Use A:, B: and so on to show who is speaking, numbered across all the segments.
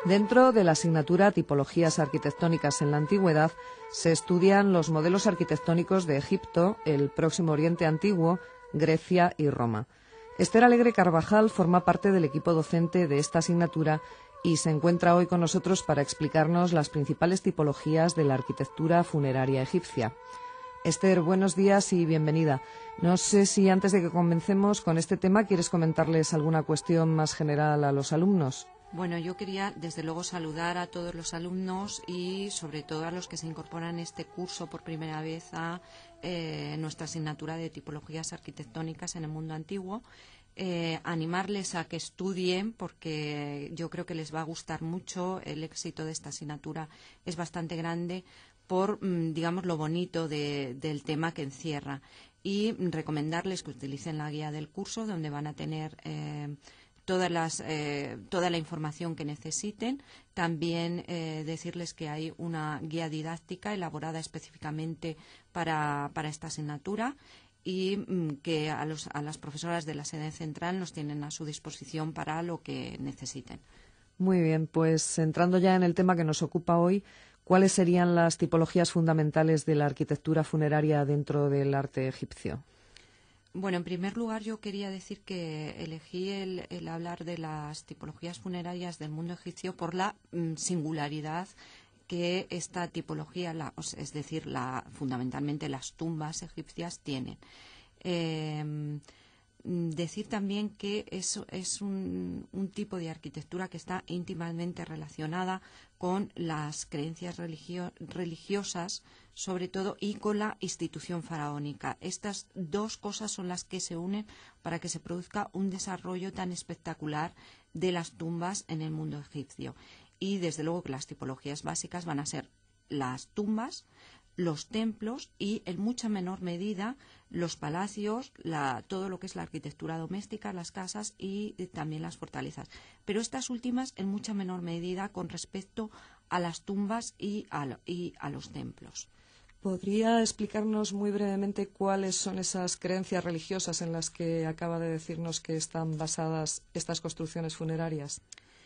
A: Dentro de la asignatura Tipologías arquitectónicas en la Antigüedad se estudian los modelos arquitectónicos de Egipto, el Próximo Oriente Antiguo, Grecia y Roma. Esther Alegre Carvajal forma parte del equipo docente de esta asignatura y se encuentra hoy con nosotros para explicarnos las principales tipologías de la arquitectura funeraria egipcia. Esther, buenos días y bienvenida. No sé si antes de que comencemos con este tema quieres comentarles alguna cuestión más general a los alumnos.
B: Bueno, yo quería desde luego saludar a todos los alumnos y sobre todo a los que se incorporan en este curso por primera vez a nuestra asignatura de tipologías arquitectónicas en el mundo antiguo. Animarles a que estudien porque yo creo que les va a gustar mucho. El éxito de esta asignatura es bastante grande por, digamos, lo bonito del tema que encierra. Y recomendarles que utilicen la guía del curso donde van a tener toda la información que necesiten. También decirles que hay una guía didáctica elaborada específicamente para esta asignatura y que a las profesoras de la sede central nos tienen a su disposición para lo que necesiten.
A: Muy bien, pues entrando ya en el tema que nos ocupa hoy, ¿cuáles serían las tipologías fundamentales de la arquitectura funeraria dentro del arte egipcio?
B: Bueno, en primer lugar yo quería decir que elegí el hablar de las tipologías funerarias del mundo egipcio por la singularidad que esta tipología, es decir, fundamentalmente las tumbas egipcias tienen. Decir también que es un tipo de arquitectura que está íntimamente relacionada con las creencias religiosas, sobre todo, y con la institución faraónica. Estas dos cosas son las que se unen para que se produzca un desarrollo tan espectacular de las tumbas en el mundo egipcio. Y desde luego que las tipologías básicas van a ser las tumbas, los templos y, en mucha menor medida, los palacios, todo lo que es la arquitectura doméstica, las casas y también las fortalezas. Pero estas últimas en mucha menor medida con respecto a las tumbas y a los templos.
A: ¿Podría explicarnos muy brevemente cuáles son esas creencias religiosas en las que acaba de decirnos que están basadas estas construcciones funerarias?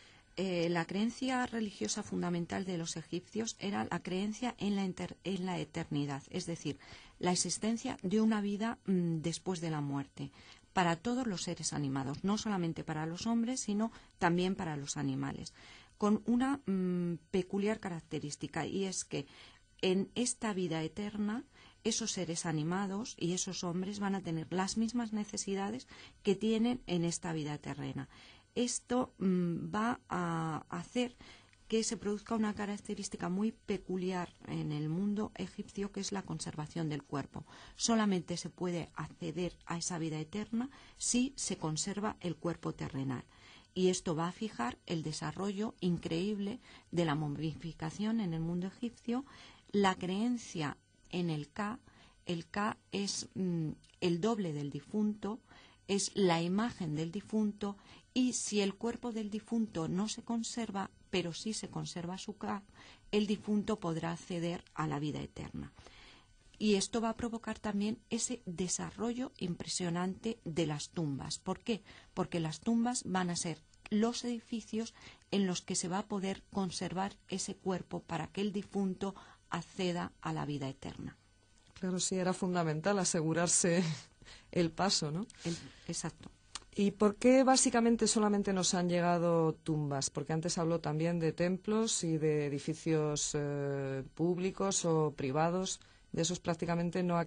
B: La creencia religiosa fundamental de los egipcios era la creencia en la eternidad, es decir, la existencia de una vida después de la muerte para todos los seres animados, no solamente para los hombres, sino también para los animales, con una peculiar característica, y es que en esta vida eterna esos seres animados y esos hombres van a tener las mismas necesidades que tienen en esta vida terrena. Esto va a hacer que se produzca una característica muy peculiar en el mundo egipcio, que es la conservación del cuerpo. Solamente se puede acceder a esa vida eterna si se conserva el cuerpo terrenal. Y esto va a fijar el desarrollo increíble de la momificación en el mundo egipcio, la creencia en el Ka. El Ka es el doble del difunto, es la imagen del difunto, y si el cuerpo del difunto no se conserva, pero sí se conserva su Ka, el difunto podrá acceder a la vida eterna. Y esto va a provocar también ese desarrollo impresionante de las tumbas. ¿Por qué? Porque las tumbas van a ser los edificios en los que se va a poder conservar ese cuerpo para que el difunto acceda a la vida eterna.
A: Claro, sí, era fundamental asegurarse el paso, ¿no?
B: Exacto.
A: ¿Y por qué básicamente solamente nos han llegado tumbas? Porque antes habló también de templos y de edificios públicos o privados. De esos prácticamente no han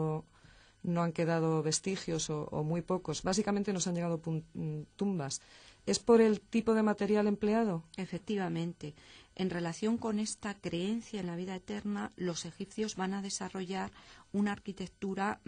A: quedado vestigios o muy pocos. Básicamente nos han llegado tumbas. ¿Es por el tipo de material empleado?
B: Efectivamente. En relación con esta creencia en la vida eterna, los egipcios van a desarrollar una arquitectura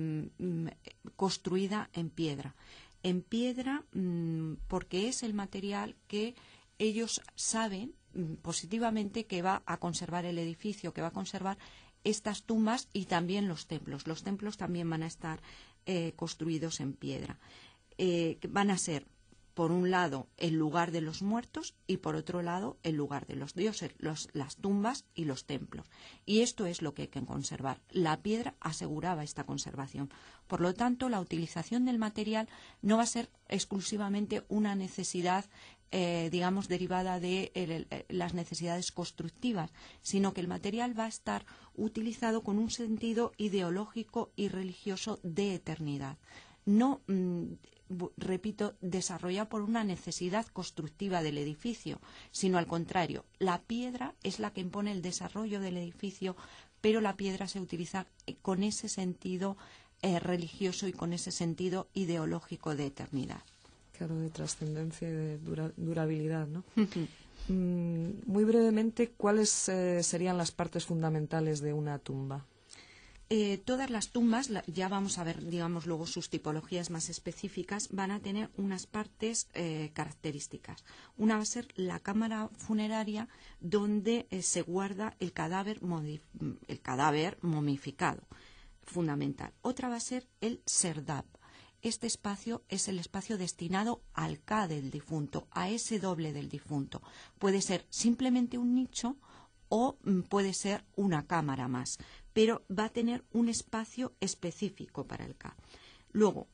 B: construida en piedra. En piedra porque es el material que ellos saben positivamente que va a conservar el edificio, que va a conservar estas tumbas y también los templos. Los templos también van a estar construidos en piedra. Van a ser, por un lado, el lugar de los muertos y, por otro lado, el lugar de los dioses, las tumbas y los templos. Y esto es lo que hay que conservar. La piedra aseguraba esta conservación. Por lo tanto, la utilización del material no va a ser exclusivamente una necesidad digamos, derivada de las necesidades constructivas, sino que el material va a estar utilizado con un sentido ideológico y religioso de eternidad. No, repito, desarrollada por una necesidad constructiva del edificio, sino al contrario, la piedra es la que impone el desarrollo del edificio, pero la piedra se utiliza con ese sentido religioso y con ese sentido ideológico de eternidad.
A: Claro, de trascendencia y de durabilidad, ¿no? Muy brevemente, ¿cuáles serían las partes fundamentales de una tumba?
B: Todas las tumbas, ya vamos a ver, digamos, luego sus tipologías más específicas, van a tener unas partes características. Una va a ser la cámara funeraria, donde se guarda el cadáver momificado, fundamental. Otra va a ser el serdab. Este espacio es el espacio destinado al Ka del difunto, a ese doble del difunto. Puede ser simplemente un nicho o puede ser una cámara más, pero va a tener un espacio específico para el Ka. Luego,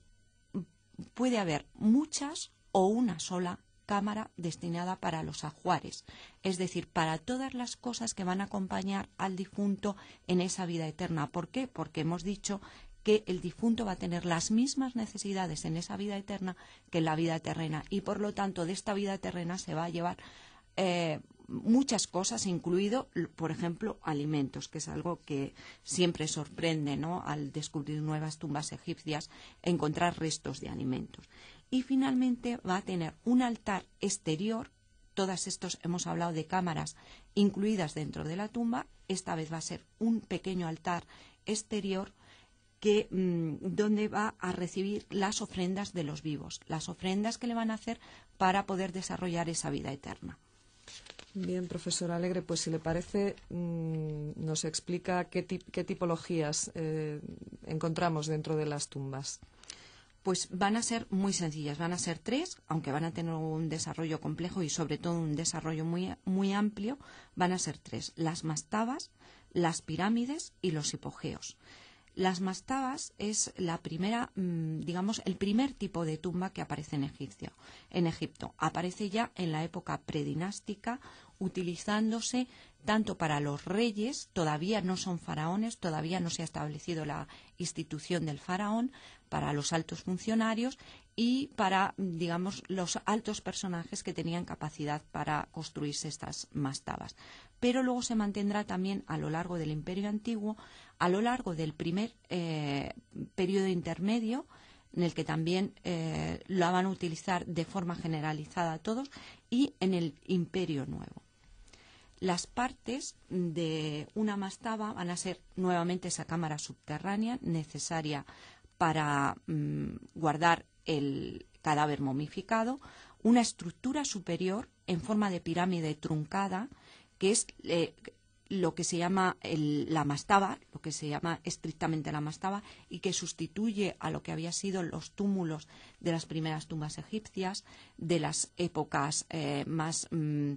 B: puede haber muchas o una sola cámara destinada para los ajuares, es decir, para todas las cosas que van a acompañar al difunto en esa vida eterna. ¿Por qué? Porque hemos dicho que el difunto va a tener las mismas necesidades en esa vida eterna que en la vida terrena, y por lo tanto de esta vida terrena se va a llevar muchas cosas, incluido, por ejemplo, alimentos, que es algo que siempre sorprende, ¿no?, al descubrir nuevas tumbas egipcias, encontrar restos de alimentos. Y finalmente va a tener un altar exterior. Todas estos hemos hablado de cámaras incluidas dentro de la tumba. Esta vez va a ser un pequeño altar exterior donde va a recibir las ofrendas de los vivos, las ofrendas que le van a hacer para poder desarrollar esa vida eterna.
A: Bien, profesora Alegre, pues si le parece, nos explica qué tipologías encontramos dentro de las tumbas.
B: Pues van a ser muy sencillas, van a ser 3, aunque van a tener un desarrollo complejo y sobre todo un desarrollo muy, muy amplio. Van a ser 3, las mastabas, las pirámides y los hipogeos. Las mastabas es la primera, digamos, el primer tipo de tumba que aparece en Egipto. Aparece ya en la época predinástica, utilizándose tanto para los reyes, todavía no son faraones, todavía no se ha establecido la institución del faraón, para los altos funcionarios y para, digamos, los altos personajes que tenían capacidad para construirse estas mastabas. Pero luego se mantendrá también a lo largo del Imperio Antiguo, a lo largo del primer periodo intermedio, en el que también la van a utilizar de forma generalizada todos, y en el Imperio Nuevo. Las partes de una mastaba van a ser nuevamente esa cámara subterránea necesaria para guardar el cadáver momificado, una estructura superior en forma de pirámide truncada, que es lo que se llama la mastaba, lo que se llama estrictamente la mastaba, y que sustituye a lo que había sido los túmulos de las primeras tumbas egipcias, de las épocas más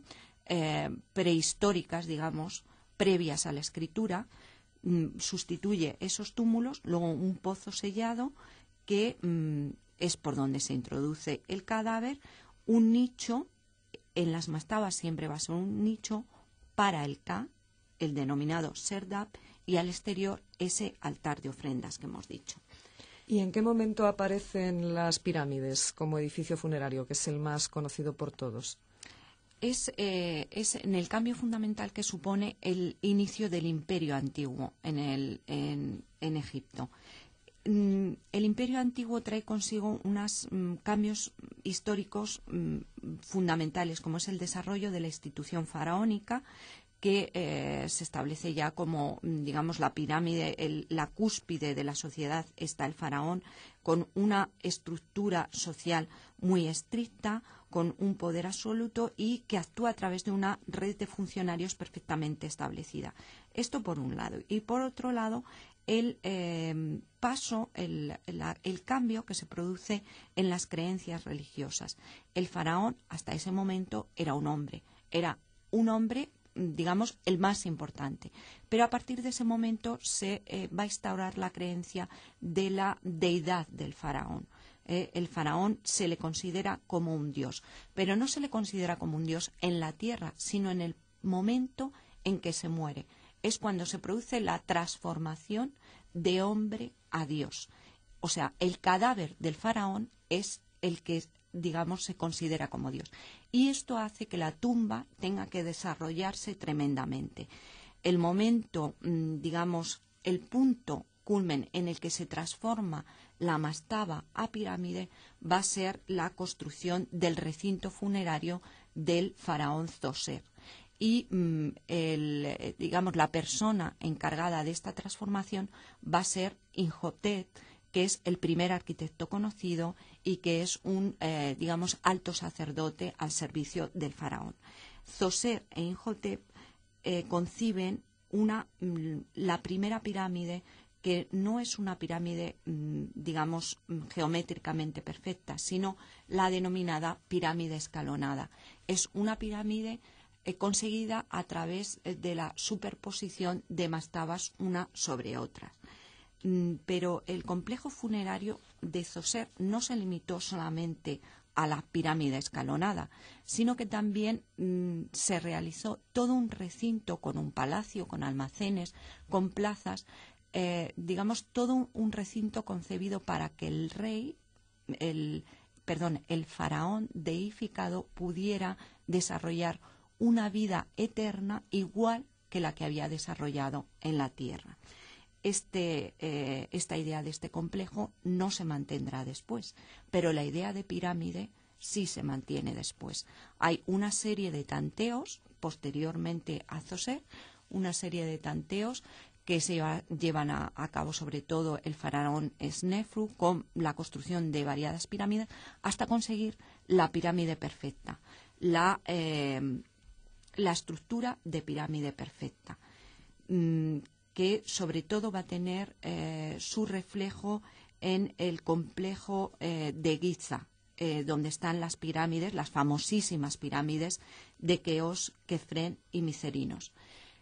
B: prehistóricas, digamos, previas a la escritura. Sustituye esos túmulos, luego un pozo sellado que es por donde se introduce el cadáver, un nicho, en las mastabas siempre va a ser un nicho para el Ka, el denominado serdab, y al exterior ese altar de ofrendas que hemos dicho.
A: ¿Y en qué momento aparecen las pirámides como edificio funerario, que es el más conocido por todos?
B: Es en el cambio fundamental que supone el inicio del Imperio Antiguo en Egipto. El Imperio Antiguo trae consigo unos cambios históricos fundamentales, como es el desarrollo de la institución faraónica, que se establece ya como, digamos, la pirámide, la cúspide de la sociedad está el faraón, con una estructura social muy estricta, con un poder absoluto y que actúa a través de una red de funcionarios perfectamente establecida. Esto por un lado. Y por otro lado, el cambio que se produce en las creencias religiosas. El faraón, hasta ese momento, era un hombre, digamos, el más importante. Pero a partir de ese momento se va a instaurar la creencia de la deidad del faraón. el faraón se le considera como un dios, pero no se le considera como un dios en la tierra, sino en el momento en que se muere. Es cuando se produce la transformación de hombre a Dios. O sea, el cadáver del faraón es el que, digamos, se considera como Dios. Y esto hace que la tumba tenga que desarrollarse tremendamente. El momento, digamos, el punto culmen en el que se transforma la mastaba a pirámide va a ser la construcción del recinto funerario del faraón Zoser. Y digamos, la persona encargada de esta transformación va a ser Imhotep, que es el primer arquitecto conocido y que es un, digamos, alto sacerdote al servicio del faraón. Zoser e Imhotep conciben la primera pirámide, que no es una pirámide, digamos, geométricamente perfecta, sino la denominada pirámide escalonada. Es una pirámide conseguida a través de la superposición de mastabas una sobre otra. Pero el complejo funerario de Zoser no se limitó solamente a la pirámide escalonada, sino que también se realizó todo un recinto con un palacio, con almacenes, con plazas, digamos, todo un recinto concebido para que el rey, el faraón deificado pudiera desarrollar una vida eterna igual que la que había desarrollado en la tierra. Esta idea de este complejo no se mantendrá después, pero la idea de pirámide sí se mantiene después. Hay una serie de tanteos posteriormente a Zoser, una serie de tanteos que se llevan a cabo sobre todo el faraón Snefru con la construcción de variadas pirámides hasta conseguir la pirámide perfecta, la estructura de pirámide perfecta, que sobre todo va a tener su reflejo en el complejo de Giza, donde están las pirámides, las famosísimas pirámides de Keops, Kefren y Micerinos.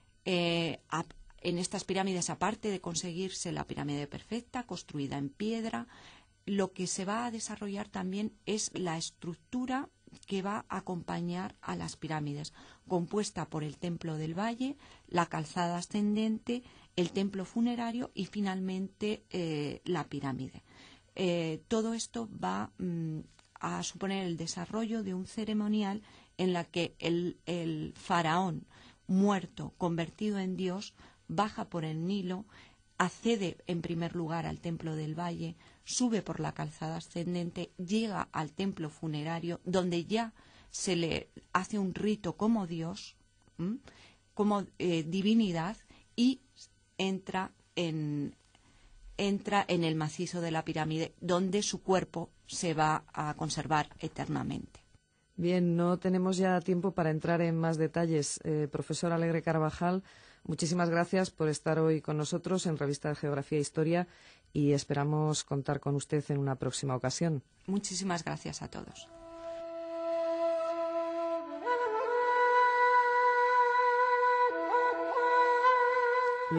B: En estas pirámides, aparte de conseguirse la pirámide perfecta, construida en piedra, lo que se va a desarrollar también es la estructura que va a acompañar a las pirámides, compuesta por el templo del valle, la calzada ascendente, el templo funerario y finalmente la pirámide. Todo esto va a suponer el desarrollo de un ceremonial en la que el faraón muerto, convertido en Dios, baja por el Nilo, accede en primer lugar al templo del valle, sube por la calzada ascendente, llega al templo funerario, donde ya se le hace un rito como Dios, como divinidad, y entra en el macizo de la pirámide, donde su cuerpo se va a conservar eternamente.
A: Bien, no tenemos ya tiempo para entrar en más detalles. Profesor Alegre Carvajal, muchísimas gracias por estar hoy con nosotros en Revista de Geografía e Historia y esperamos contar con usted en una próxima ocasión.
B: Muchísimas gracias a todos.